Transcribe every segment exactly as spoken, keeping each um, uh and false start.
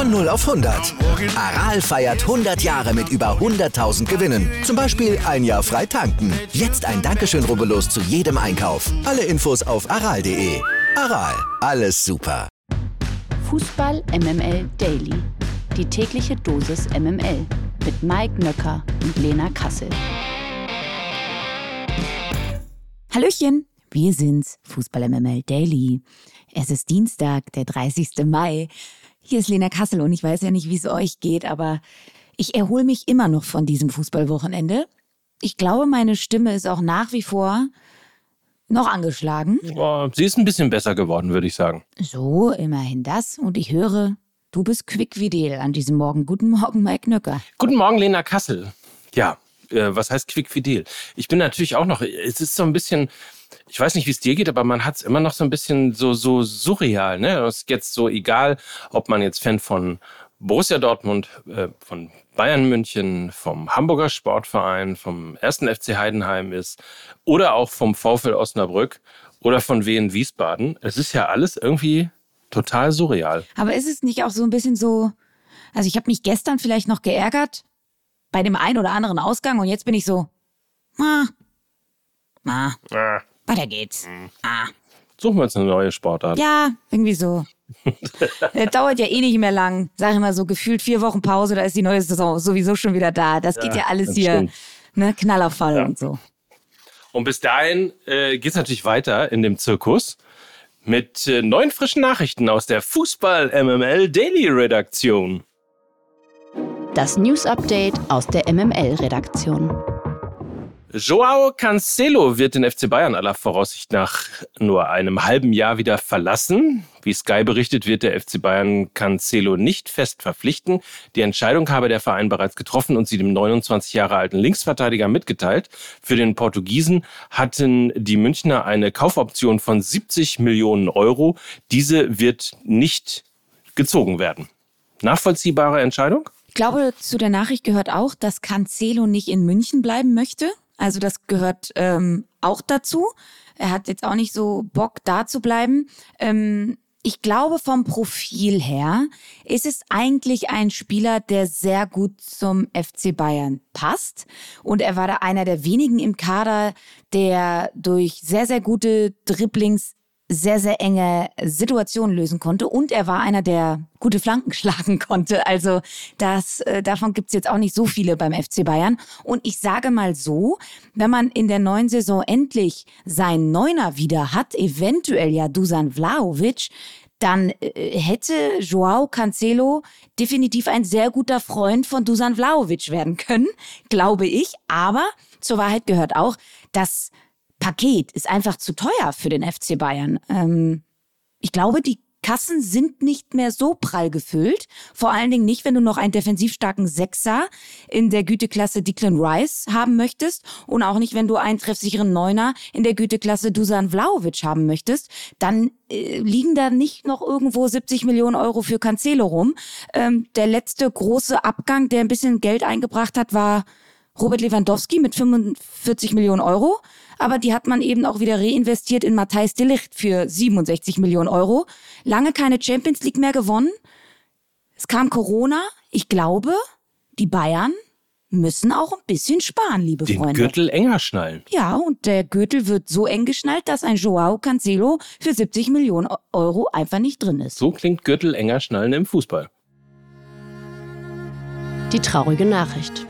Von null auf hundert. Aral feiert hundert Jahre mit über hunderttausend Gewinnen. Zum Beispiel ein Jahr frei tanken. Jetzt ein Dankeschön, rubbellos zu jedem Einkauf. Alle Infos auf aral punkt de. Aral, alles super. Fußball M M L Daily. Die tägliche Dosis M M L. Mit Mike Nöcker und Lena Kassel. Hallöchen, wir sind's, Fußball M M L Daily. Es ist Dienstag, der dreißigsten Mai. Hier ist Lena Kassel und ich weiß ja nicht, wie es euch geht, aber ich erhole mich immer noch von diesem Fußballwochenende. Ich glaube, meine Stimme ist auch nach wie vor noch angeschlagen. Oh, sie ist ein bisschen besser geworden, würde ich sagen. So, immerhin das. Und ich höre, du bist quickfidel an diesem Morgen. Guten Morgen, Mike Nöcker. Guten Morgen, Lena Kassel. Ja, äh, was heißt quickfidel? Ich bin natürlich auch noch, es ist so ein bisschen, ich weiß nicht, wie es dir geht, aber man hat es immer noch so ein bisschen so, so surreal. Ne? Es ist jetzt so egal, ob man jetzt Fan von Borussia Dortmund, äh, von Bayern München, vom Hamburger Sportverein, vom ersten F C Heidenheim ist oder auch vom VfL Osnabrück oder von Wien Wiesbaden. Es ist ja alles irgendwie total surreal. Aber ist es nicht auch so ein bisschen so, also ich habe mich gestern vielleicht noch geärgert bei dem einen oder anderen Ausgang und jetzt bin ich so, ah, ah, Ah. weiter geht's. Ah. Suchen wir uns eine neue Sportart. Ja, irgendwie so. Das dauert ja eh nicht mehr lang. Sag ich mal so, gefühlt vier Wochen Pause, da ist die neue Saison sowieso schon wieder da. Das geht Ja, ja alles das hier, stimmt. ne, knallervoll Ja. und so. Und bis dahin äh, geht es natürlich weiter in dem Zirkus mit äh, neuen frischen Nachrichten aus der Fußball-M M L Daily Redaktion. Das News-Update aus der M M L-Redaktion. Joao Cancelo wird den F C Bayern aller Voraussicht nach nur einem halben Jahr wieder verlassen. Wie Sky berichtet, wird der F C Bayern Cancelo nicht fest verpflichten. Die Entscheidung habe der Verein bereits getroffen und sie dem neunundzwanzig Jahre alten Linksverteidiger mitgeteilt. Für den Portugiesen hatten die Münchner eine Kaufoption von siebzig Millionen Euro. Diese wird nicht gezogen werden. Nachvollziehbare Entscheidung? Ich glaube, zu der Nachricht gehört auch, dass Cancelo nicht in München bleiben möchte. Also das gehört ähm, auch dazu. Er hat jetzt auch nicht so Bock, da zu bleiben. Ähm, ich glaube, vom Profil her ist es eigentlich ein Spieler, der sehr gut zum F C Bayern passt. Und er war da einer der wenigen im Kader, der durch sehr, sehr gute Dribblings sehr, sehr enge Situationen lösen konnte. Und er war einer, der gute Flanken schlagen konnte. Also das, äh, davon gibt's jetzt auch nicht so viele beim F C Bayern. Und ich sage mal so, wenn man in der neuen Saison endlich seinen Neuner wieder hat, eventuell ja Dusan Vlahovic, dann äh, hätte Joao Cancelo definitiv ein sehr guter Freund von Dusan Vlahovic werden können, glaube ich. Aber zur Wahrheit gehört auch, dass Paket ist einfach zu teuer für den F C Bayern. Ähm, ich glaube, die Kassen sind nicht mehr so prall gefüllt. Vor allen Dingen nicht, wenn du noch einen defensiv starken Sechser in der Güteklasse Declan Rice haben möchtest und auch nicht, wenn du einen treffsicheren Neuner in der Güteklasse Dusan Vlahovic haben möchtest. Dann äh, liegen da nicht noch irgendwo siebzig Millionen Euro für Cancelo rum. Ähm, der letzte große Abgang, der ein bisschen Geld eingebracht hat, war Robert Lewandowski mit fünfundvierzig Millionen Euro. Aber die hat man eben auch wieder reinvestiert in Matthijs de Ligt für siebenundsechzig Millionen Euro. Lange keine Champions League mehr gewonnen. Es kam Corona. Ich glaube, die Bayern müssen auch ein bisschen sparen, liebe Den Freunde. Gürtel enger schnallen. Ja, und der Gürtel wird so eng geschnallt, dass ein Joao Cancelo für siebzig Millionen Euro einfach nicht drin ist. So klingt Gürtel enger schnallen im Fußball. Die traurige Nachricht.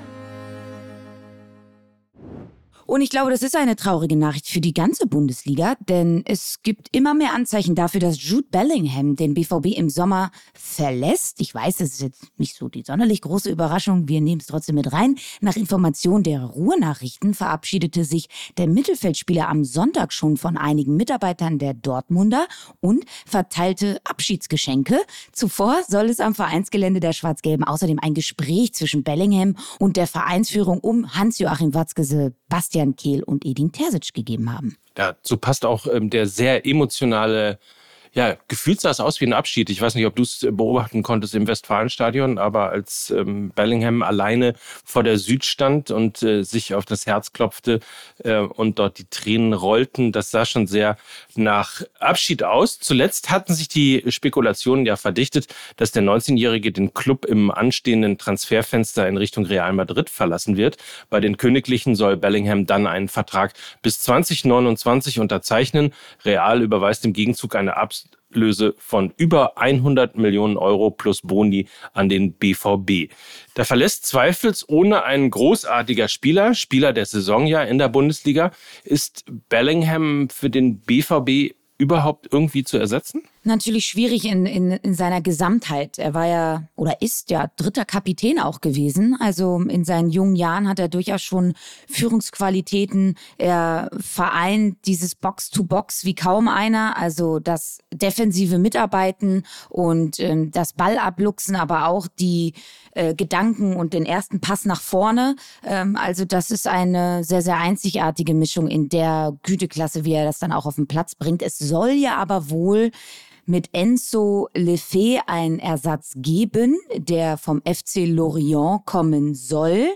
Und ich glaube, das ist eine traurige Nachricht für die ganze Bundesliga, denn es gibt immer mehr Anzeichen dafür, dass Jude Bellingham den B V B im Sommer verlässt. Ich weiß, das ist jetzt nicht so die sonderlich große Überraschung, wir nehmen es trotzdem mit rein. Nach Information der Ruhrnachrichten verabschiedete sich der Mittelfeldspieler am Sonntag schon von einigen Mitarbeitern der Dortmunder und verteilte Abschiedsgeschenke. Zuvor soll es am Vereinsgelände der Schwarz-Gelben außerdem ein Gespräch zwischen Bellingham und der Vereinsführung um Hans-Joachim Watzke, Sebastian Kehl und Edin Terzic gegeben haben. Dazu passt auch ähm, der sehr emotionale Ja, gefühlt sah es aus wie ein Abschied. Ich weiß nicht, ob du es beobachten konntest im Westfalenstadion, aber als ähm, Bellingham alleine vor der Süd stand und äh, sich auf das Herz klopfte äh, und dort die Tränen rollten, das sah schon sehr nach Abschied aus. Zuletzt hatten sich die Spekulationen ja verdichtet, dass der neunzehnjährige den Club im anstehenden Transferfenster in Richtung Real Madrid verlassen wird. Bei den Königlichen soll Bellingham dann einen Vertrag bis zwanzig neunundzwanzig unterzeichnen. Real überweist im Gegenzug eine Ablöse von über hundert Millionen Euro plus Boni an den B V B. Da verlässt zweifelsohne ein großartiger Spieler, Spieler der Saison ja in der Bundesliga. Ist Bellingham für den B V B überhaupt irgendwie zu ersetzen? Natürlich schwierig in, in, in seiner Gesamtheit. Er war ja oder ist ja dritter Kapitän auch gewesen. Also in seinen jungen Jahren hat er durchaus schon Führungsqualitäten. Er vereint dieses Box-to-Box wie kaum einer. Also das defensive Mitarbeiten und äh, das Ballabluchsen, aber auch die äh, Gedanken und den ersten Pass nach vorne. Ähm, also das ist eine sehr, sehr einzigartige Mischung in der Güteklasse, wie er das dann auch auf den Platz bringt. Es soll ja aber wohl mit Enzo Lefebvre einen Ersatz geben, der vom F C Lorient kommen soll.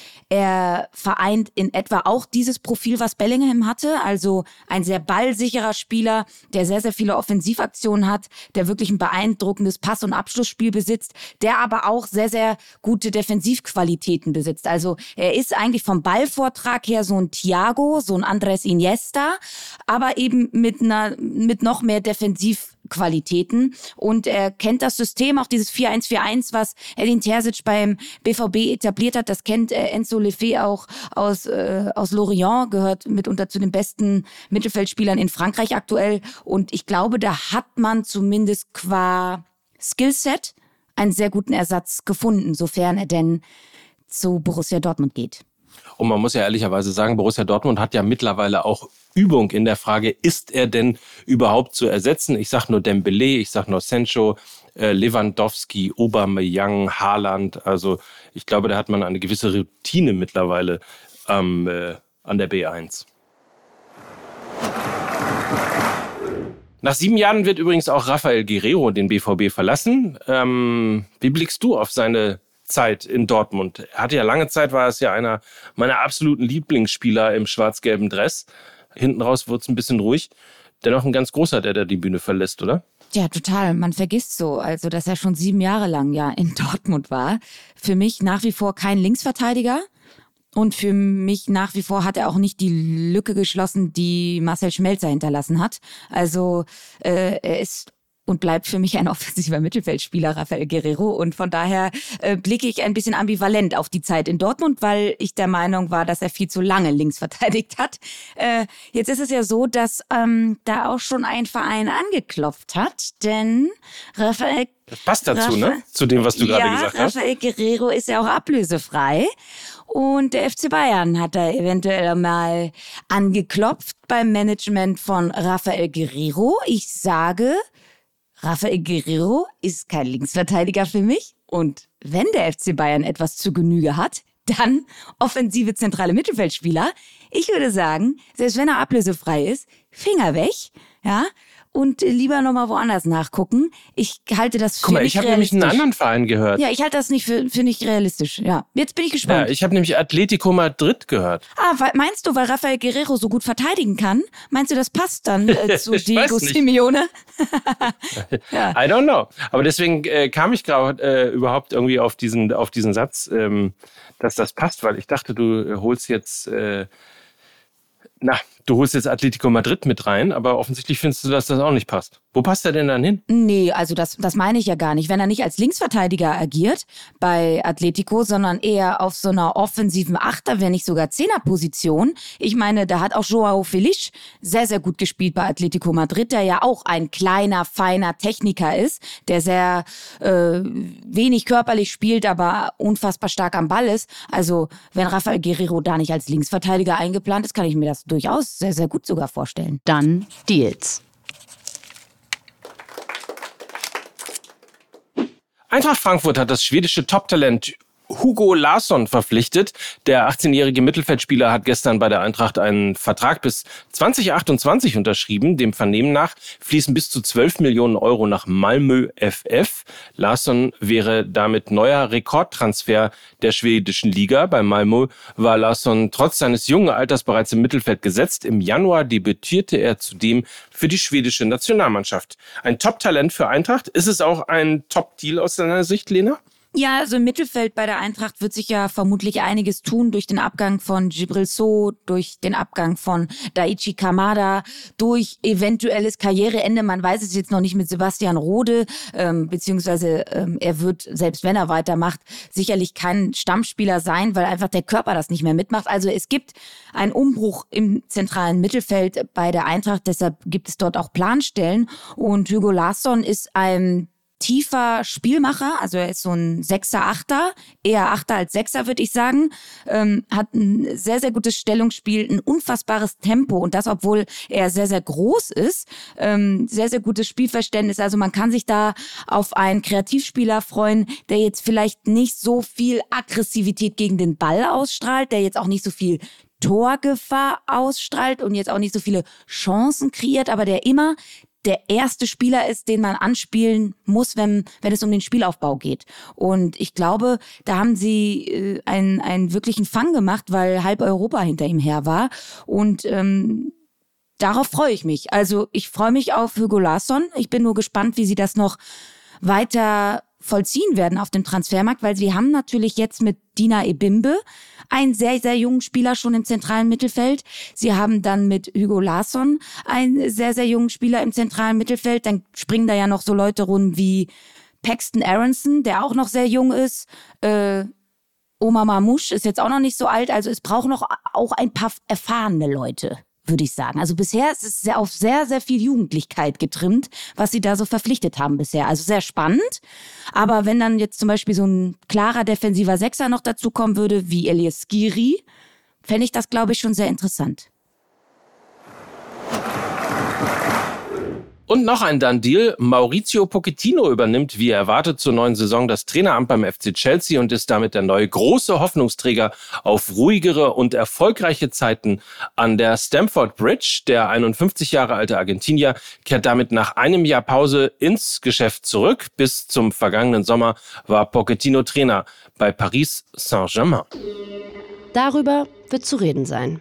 Er vereint in etwa auch dieses Profil, was Bellingham hatte, also ein sehr ballsicherer Spieler, der sehr, sehr viele Offensivaktionen hat, der wirklich ein beeindruckendes Pass- und Abschlussspiel besitzt, der aber auch sehr, sehr gute Defensivqualitäten besitzt. Also er ist eigentlich vom Ballvortrag her so ein Thiago, so ein Andres Iniesta, aber eben mit einer, mit noch mehr Defensivqualitäten. Und er kennt das System, auch dieses vier eins vier eins, was Edin Terzic beim B V B etabliert hat. Das kennt äh, Enzo Lefebvre auch aus, äh, aus Lorient, gehört mitunter zu den besten Mittelfeldspielern in Frankreich aktuell. Und ich glaube, da hat man zumindest qua Skillset einen sehr guten Ersatz gefunden, sofern er denn zu Borussia Dortmund geht. Und man muss ja ehrlicherweise sagen, Borussia Dortmund hat ja mittlerweile auch Übung in der Frage, ist er denn überhaupt zu ersetzen? Ich sage nur Dembélé, ich sage nur Sancho, äh, Lewandowski, Aubameyang, Haaland. Also ich glaube, da hat man eine gewisse Routine mittlerweile ähm, äh, an der B eins. Nach sieben Jahren wird übrigens auch Rafael Guerreiro den B V B verlassen. Ähm, wie blickst du auf seine Zeit in Dortmund? Er hatte ja lange Zeit, war es ja einer meiner absoluten Lieblingsspieler im schwarz-gelben Dress. Hinten raus wurde es ein bisschen ruhig. Dennoch ein ganz großer, der da die Bühne verlässt, oder? Ja, total. Man vergisst so, also dass er schon sieben Jahre lang ja in Dortmund war. Für mich nach wie vor kein Linksverteidiger. Und für mich nach wie vor hat er auch nicht die Lücke geschlossen, die Marcel Schmelzer hinterlassen hat. Also äh, er ist und bleibt für mich ein offensiver Mittelfeldspieler, Rafael Guerreiro. Und von daher äh, blicke ich ein bisschen ambivalent auf die Zeit in Dortmund, weil ich der Meinung war, dass er viel zu lange links verteidigt hat. Äh, jetzt ist es ja so, dass ähm, da auch schon ein Verein angeklopft hat, denn Rafael... Das passt dazu, Rafa- ne? Zu dem, was du ja, gerade gesagt hast. Rafael Guerreiro ist ja auch ablösefrei. Und der F C Bayern hat da eventuell mal angeklopft beim Management von Rafael Guerreiro. Ich sage... Rafael Guerreiro ist kein Linksverteidiger für mich. Und wenn der F C Bayern etwas zu Genüge hat, dann offensive zentrale Mittelfeldspieler. Ich würde sagen, selbst wenn er ablösefrei ist, Finger weg, ja, und lieber nochmal woanders nachgucken. Ich halte das für Guck mal, nicht ich habe nämlich einen realistisch. anderen Verein gehört. Ja, ich halte das nicht für, für nicht realistisch. Ja, jetzt bin ich gespannt. Ja, ich habe nämlich Atletico Madrid gehört. Ah, weil, meinst du, weil Rafael Guerreiro so gut verteidigen kann? Meinst du, das passt dann äh, zu Diego Simeone? Ja. I don't know. Aber deswegen äh, kam ich gerade äh, überhaupt irgendwie auf diesen, auf diesen Satz, ähm, dass das passt, weil ich dachte, du holst jetzt, äh, na, du holst jetzt Atletico Madrid mit rein, aber offensichtlich findest du, dass das auch nicht passt. Wo passt er denn dann hin? Nee, also das, das meine ich ja gar nicht. Wenn er nicht als Linksverteidiger agiert bei Atletico, sondern eher auf so einer offensiven Achter, wenn nicht sogar Zehnerposition. Ich meine, da hat auch Joao Felix sehr, sehr gut gespielt bei Atletico Madrid, der ja auch ein kleiner, feiner Techniker ist, der sehr äh, wenig körperlich spielt, aber unfassbar stark am Ball ist. Also wenn Rafael Guerreiro da nicht als Linksverteidiger eingeplant ist, kann ich mir das durchaus sehr, sehr gut sogar vorstellen. Dann Deals. Eintracht Frankfurt hat das schwedische Top-Talent Hugo Larsson verpflichtet. Der achtzehnjährige Mittelfeldspieler hat gestern bei der Eintracht einen Vertrag bis zwanzig achtundzwanzig unterschrieben. Dem Vernehmen nach fließen bis zu zwölf Millionen Euro nach Malmö F F. Larsson wäre damit neuer Rekordtransfer der schwedischen Liga. Bei Malmö war Larsson trotz seines jungen Alters bereits im Mittelfeld gesetzt. Im Januar debütierte er zudem für die schwedische Nationalmannschaft. Ein Top-Talent für Eintracht. Ist es auch ein Top-Deal aus deiner Sicht, Lena? Ja, also im Mittelfeld bei der Eintracht wird sich ja vermutlich einiges tun durch den Abgang von Djibril Sow, durch den Abgang von Daichi Kamada, durch eventuelles Karriereende. Man weiß es jetzt noch nicht mit Sebastian Rode, ähm, beziehungsweise ähm, er wird, selbst wenn er weitermacht, sicherlich kein Stammspieler sein, weil einfach der Körper das nicht mehr mitmacht. Also es gibt einen Umbruch im zentralen Mittelfeld bei der Eintracht, deshalb gibt es dort auch Planstellen. Und Hugo Larsson ist ein tiefer Spielmacher, also er ist so ein Sechser, Achter, eher Achter als Sechser, würde ich sagen, ähm, hat ein sehr, sehr gutes Stellungsspiel, ein unfassbares Tempo und das, obwohl er sehr, sehr groß ist, ähm, sehr, sehr gutes Spielverständnis, also man kann sich da auf einen Kreativspieler freuen, der jetzt vielleicht nicht so viel Aggressivität gegen den Ball ausstrahlt, der jetzt auch nicht so viel Torgefahr ausstrahlt und jetzt auch nicht so viele Chancen kreiert, aber der immer der erste Spieler ist, den man anspielen muss, wenn, wenn es um den Spielaufbau geht. Und ich glaube, da haben sie äh, einen, einen wirklichen Fang gemacht, weil halb Europa hinter ihm her war. Und ähm, darauf freue ich mich. Also ich freue mich auf Hugo Larsson. Ich bin nur gespannt, wie sie das noch weiter vollziehen werden auf dem Transfermarkt, weil sie haben natürlich jetzt mit Dina Ebimbe einen sehr, sehr jungen Spieler schon im zentralen Mittelfeld. Sie haben dann mit Hugo Larsson einen sehr, sehr jungen Spieler im zentralen Mittelfeld. Dann springen da ja noch so Leute rum wie Paxton Aronson, der auch noch sehr jung ist. Äh, Omar Mamouche ist jetzt auch noch nicht so alt. Also es braucht noch auch ein paar erfahrene Leute, würde ich sagen. Also bisher ist es sehr auf sehr, sehr viel Jugendlichkeit getrimmt, was sie da so verpflichtet haben bisher. Also sehr spannend. Aber wenn dann jetzt zum Beispiel so ein klarer defensiver Sechser noch dazu kommen würde, wie Elias Skiri, fände ich das, glaube ich, schon sehr interessant. Und noch ein Done-Deal. Maurizio Pochettino übernimmt, wie erwartet, zur neuen Saison das Traineramt beim F C Chelsea und ist damit der neue große Hoffnungsträger auf ruhigere und erfolgreiche Zeiten an der Stamford Bridge. Der einundfünfzig Jahre alte Argentinier kehrt damit nach einem Jahr Pause ins Geschäft zurück. Bis zum vergangenen Sommer war Pochettino Trainer bei Paris Saint-Germain. Darüber wird zu reden sein.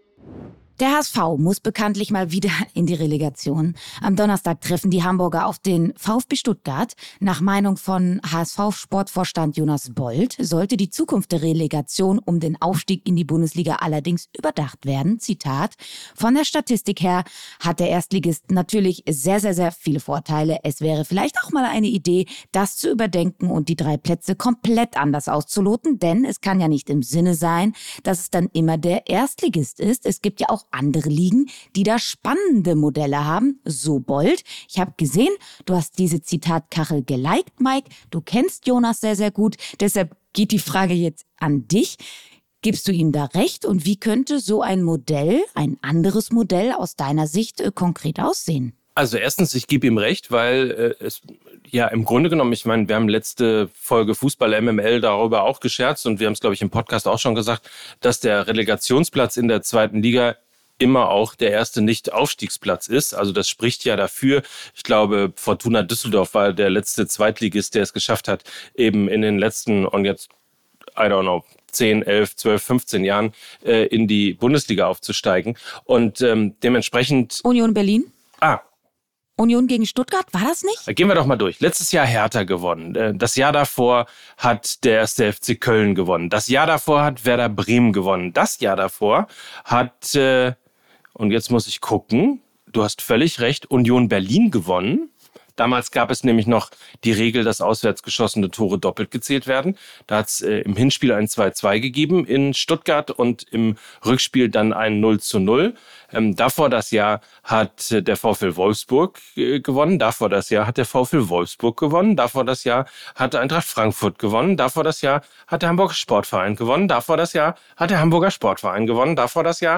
Der H S V muss bekanntlich mal wieder in die Relegation. Am Donnerstag treffen die Hamburger auf den VfB Stuttgart. Nach Meinung von H S V-Sportvorstand Jonas Bold sollte die Zukunft der Relegation um den Aufstieg in die Bundesliga allerdings überdacht werden. Zitat: Von der Statistik her hat der Erstligist natürlich sehr, sehr, sehr viele Vorteile. Es wäre vielleicht auch mal eine Idee, das zu überdenken und die drei Plätze komplett anders auszuloten. Denn es kann ja nicht im Sinne sein, dass es dann immer der Erstligist ist. Es gibt ja auch andere Ligen, die da spannende Modelle haben. So Bold. Ich habe gesehen, du hast diese Zitatkachel geliked, Mike. Du kennst Jonas sehr, sehr gut. Deshalb geht die Frage jetzt an dich. Gibst du ihm da recht? Und wie könnte so ein Modell, ein anderes Modell aus deiner Sicht äh, konkret aussehen? Also erstens, ich gebe ihm recht, weil äh, es ja im Grunde genommen, ich meine, wir haben letzte Folge Fußball M M L darüber auch gescherzt und wir haben es, glaube ich, im Podcast auch schon gesagt, dass der Relegationsplatz in der zweiten Liga immer auch der erste Nicht-Aufstiegsplatz ist. Also das spricht ja dafür. Ich glaube, Fortuna Düsseldorf war der letzte Zweitligist, der es geschafft hat, eben in den letzten und jetzt, I don't know, zehn, elf, zwölf, fünfzehn Jahren äh, in die Bundesliga aufzusteigen. Und ähm, dementsprechend... Union Berlin? Ah, Union gegen Stuttgart, war das nicht? Gehen wir doch mal durch. Letztes Jahr Hertha gewonnen. Das Jahr davor hat der erste F C Köln gewonnen. Das Jahr davor hat Werder Bremen gewonnen. Das Jahr davor hat, äh, und jetzt muss ich gucken, du hast völlig recht, Union Berlin gewonnen. Damals gab es nämlich noch die Regel, dass auswärts geschossene Tore doppelt gezählt werden. Da hat es äh, im Hinspiel ein zwei zwei gegeben in Stuttgart und im Rückspiel dann ein null zu null. Ähm, davor das Jahr hat äh, der VfL Wolfsburg äh, gewonnen. Davor das Jahr hat der VfL Wolfsburg gewonnen. Davor das Jahr hat Eintracht Frankfurt gewonnen. Davor das Jahr hat der Hamburger Sportverein gewonnen. Davor das Jahr hat der Hamburger Sportverein gewonnen. Davor das Jahr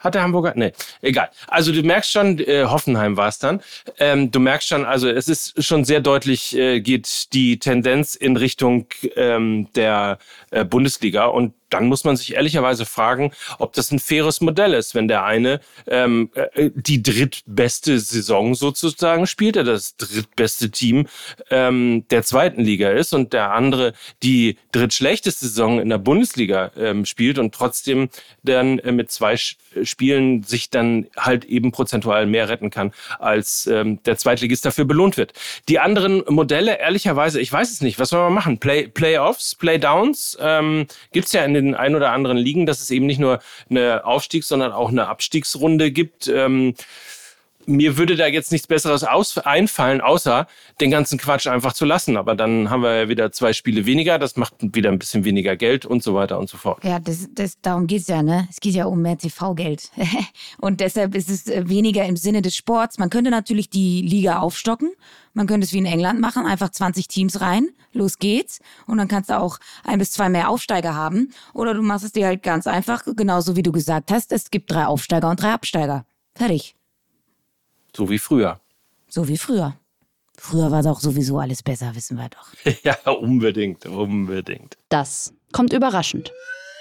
Hat der Hamburger? Nee, egal. Also du merkst schon, äh, Hoffenheim war es dann, ähm, du merkst schon, also es ist schon sehr deutlich, äh, geht die Tendenz in Richtung ähm, der äh, Bundesliga und dann muss man sich ehrlicherweise fragen, ob das ein faires Modell ist, wenn der eine ähm, die drittbeste Saison sozusagen spielt, der das drittbeste Team ähm, der zweiten Liga ist und der andere die drittschlechteste Saison in der Bundesliga ähm, spielt und trotzdem dann äh, mit zwei Spielen sich dann halt eben prozentual mehr retten kann, als ähm, der Zweitligist dafür belohnt wird. Die anderen Modelle, ehrlicherweise, ich weiß es nicht, was soll man machen? Play, Playoffs, Playdowns, ähm, gibt's ja in den ein oder anderen Ligen, dass es eben nicht nur eine Aufstiegs-, sondern auch eine Abstiegsrunde gibt. Ähm, mir würde da jetzt nichts Besseres aus- einfallen, außer den ganzen Quatsch einfach zu lassen. Aber dann haben wir ja wieder zwei Spiele weniger, das macht wieder ein bisschen weniger Geld und so weiter und so fort. Ja, das, das, darum geht's ja, ne? Es geht ja um mehr T V-Geld. Und deshalb ist es weniger im Sinne des Sports. Man könnte natürlich die Liga aufstocken. Man könnte es wie in England machen, einfach zwanzig Teams rein, los geht's. Und dann kannst du auch ein bis zwei mehr Aufsteiger haben. Oder du machst es dir halt ganz einfach, genauso wie du gesagt hast, es gibt drei Aufsteiger und drei Absteiger. Fertig. So wie früher. So wie früher. Früher war doch sowieso alles besser, wissen wir doch. Ja, unbedingt, unbedingt. Das kommt überraschend.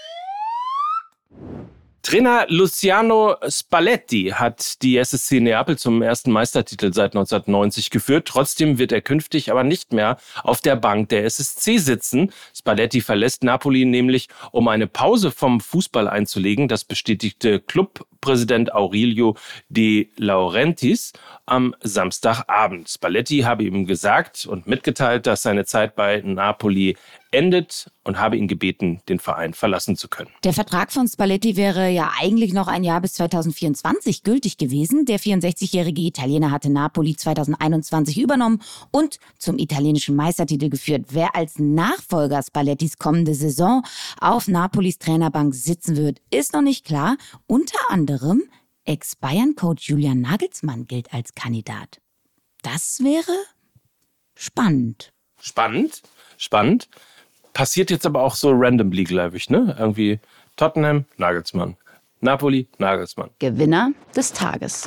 Trainer Luciano Spalletti hat die S S C Neapel zum ersten Meistertitel seit neunzehnhundertneunzig geführt. Trotzdem wird er künftig aber nicht mehr auf der Bank der S S C sitzen. Spalletti verlässt Napoli nämlich, um eine Pause vom Fußball einzulegen. Das bestätigte Clubpräsident Aurelio De Laurentiis am Samstagabend. Spalletti habe ihm gesagt und mitgeteilt, dass seine Zeit bei Napoli endet und habe ihn gebeten, den Verein verlassen zu können. Der Vertrag von Spalletti wäre ja eigentlich noch ein Jahr bis zweitausendvierundzwanzig gültig gewesen. Der vierundsechzigjährige Italiener hatte Napoli zweitausendeinundzwanzig übernommen und zum italienischen Meistertitel geführt. Wer als Nachfolger Spallettis kommende Saison auf Napolis Trainerbank sitzen wird, ist noch nicht klar. Unter anderem Ex-Bayern-Coach Julian Nagelsmann gilt als Kandidat. Das wäre spannend. Spannend, spannend. Passiert jetzt aber auch so randomly, glaube ich, ne? Irgendwie Tottenham, Nagelsmann. Napoli, Nagelsmann. Gewinner des Tages.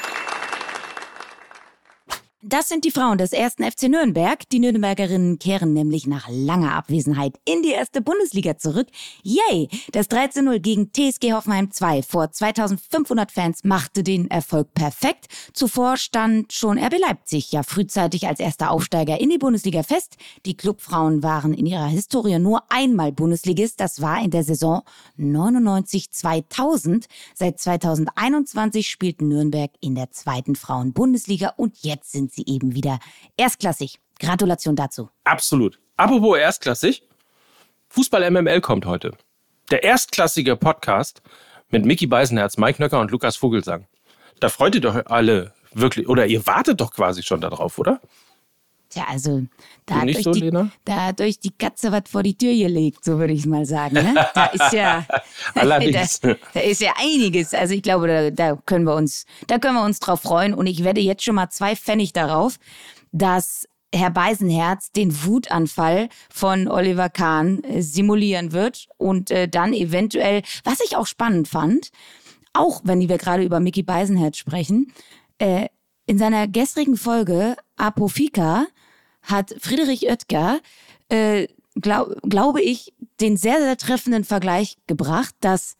Das sind die Frauen des ersten F C Nürnberg. Die Nürnbergerinnen kehren nämlich nach langer Abwesenheit in die erste Bundesliga zurück. Yay! Das drei zu null gegen T S G Hoffenheim zwei vor zweitausendfünfhundert Fans machte den Erfolg perfekt. Zuvor stand schon R B Leipzig ja frühzeitig als erster Aufsteiger in die Bundesliga fest. Die Clubfrauen waren in ihrer Historie nur einmal Bundesligist. Das war in der Saison neunundneunzig zweitausend. Seit zweitausendeinundzwanzig spielten Nürnberg in der zweiten Frauen-Bundesliga und jetzt sind sie eben wieder erstklassig. Gratulation dazu. Absolut. Apropos erstklassig, Fußball M M L kommt heute. Der erstklassige Podcast mit Micky Beisenherz, Mike Nöcker und Lukas Vogelsang. Da freut ihr doch alle wirklich, oder ihr wartet doch quasi schon darauf, oder? Tja, also da Du hat, nicht euch so, die, Lena? da hat euch die Katze was vor die Tür gelegt, so würde ich mal sagen. Ne? Da ist ja, Allerdings. da, da ist ja einiges. Also ich glaube, da, da können wir uns, da können wir uns drauf freuen. Und ich wette jetzt schon mal zwei Pfennig darauf, dass Herr Beisenherz den Wutanfall von Oliver Kahn äh, simulieren wird und äh, dann eventuell, was ich auch spannend fand, auch wenn wir gerade über Micky Beisenherz sprechen, äh, in seiner gestrigen Folge Apofika hat Friedrich Oetker, äh, glaub, glaube ich, den sehr, sehr treffenden Vergleich gebracht, dass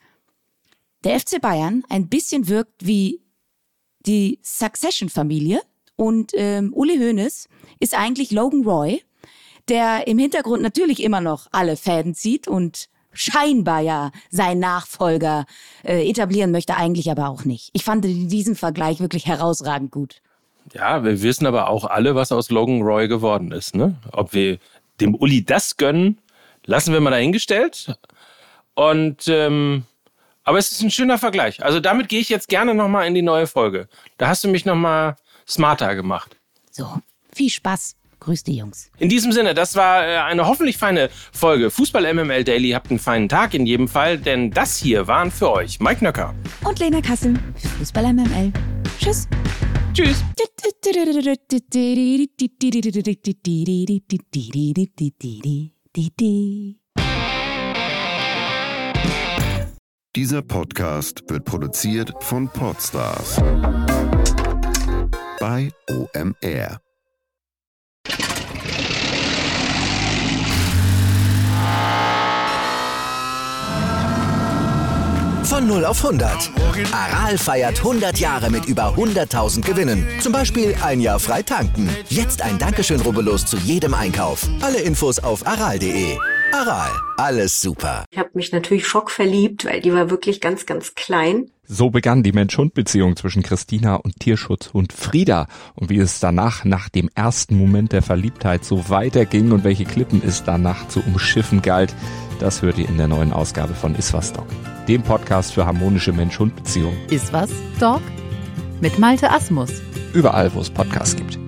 der F C Bayern ein bisschen wirkt wie die Succession-Familie und ähm, Uli Hoeneß ist eigentlich Logan Roy, der im Hintergrund natürlich immer noch alle Fäden zieht und scheinbar ja seinen Nachfolger äh, etablieren möchte, eigentlich aber auch nicht. Ich fand diesen Vergleich wirklich herausragend gut. Ja, wir wissen aber auch alle, was aus Logan Roy geworden ist, ne? Ob wir dem Uli das gönnen, lassen wir mal dahingestellt. Und ähm, aber es ist ein schöner Vergleich. Also damit gehe ich jetzt gerne nochmal in die neue Folge. Da hast du mich nochmal smarter gemacht. So, viel Spaß. Grüß die Jungs. In diesem Sinne, das war äh, eine hoffentlich feine Folge Fußball M M L Daily. Habt einen feinen Tag in jedem Fall, denn das hier waren für euch Mike Nöcker Und Lena Kassel für Fußball M M L. Tschüss. Tschüss. Dieser Podcast wird produziert von Podstars bei O M R. Von null auf hundert. Aral feiert hundert Jahre mit über hunderttausend Gewinnen. Zum Beispiel ein Jahr frei tanken. Jetzt ein Dankeschön, rubbellos zu jedem Einkauf. Alle Infos auf aral punkt de. Aral, alles super. Ich habe mich natürlich schockverliebt, weil die war wirklich ganz, ganz klein. So begann die Mensch-Hund-Beziehung zwischen Christina und Tierschutzhund Frieda. Und wie es danach, nach dem ersten Moment der Verliebtheit, so weiterging und welche Klippen es danach zu umschiffen galt, das hört ihr in der neuen Ausgabe von Iswas Dog, dem Podcast für harmonische Mensch-Hund-Beziehungen. Iswas Dog mit Malte Asmus. Überall, wo es Podcasts gibt.